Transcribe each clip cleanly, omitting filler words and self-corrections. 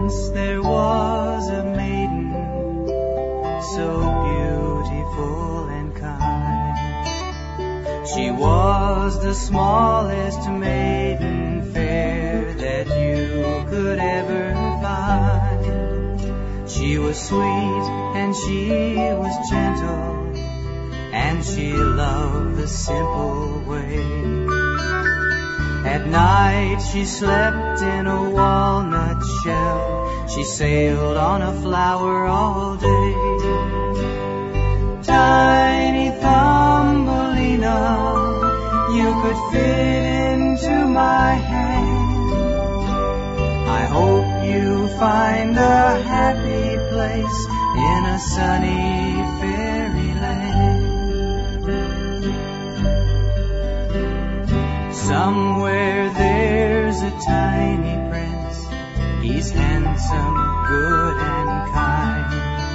Once there was a maiden, so beautiful and kind. She was the smallest maiden fair that you could ever find. She was sweet and she was gentle, and she loved the simple way. At night she slept in a walnut shell. She sailed on a flower all day. Tiny Thumbelina, you could fit into my hand. I hope you find a happy place in a sunny fairyland. Somewhere there's a tiny prince. He's handsome, good and kind.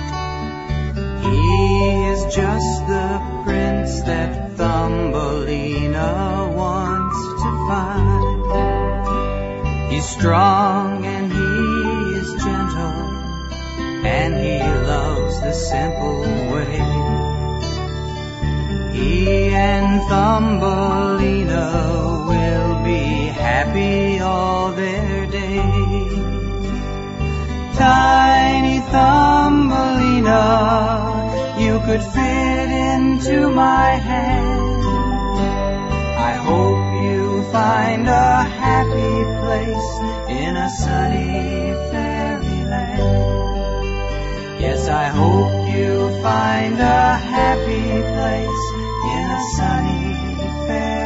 He is just the prince that Thumbelina wants to find. He's strong and he is gentle, and he loves the simple way. He and Thumbelina will be happy all their days. Tiny Thumbelina, you could fit into my hand. I hope you find a happy place in a sunny fairyland. Yes, I hope you find a happy place in a sunny fairyland.